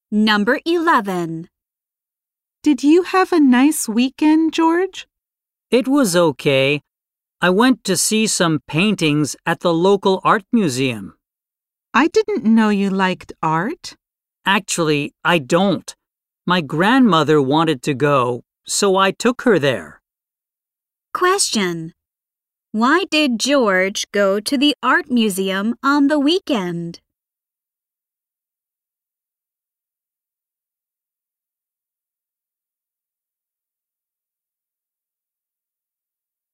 Number 11. Did you have a nice weekend, George? It was okay. I went to see some paintings at the local art museum. I didn't know you liked art. Actually, I don't. My grandmother wanted to go, so I took her there. Question. Why did George go to the art museum on the weekend?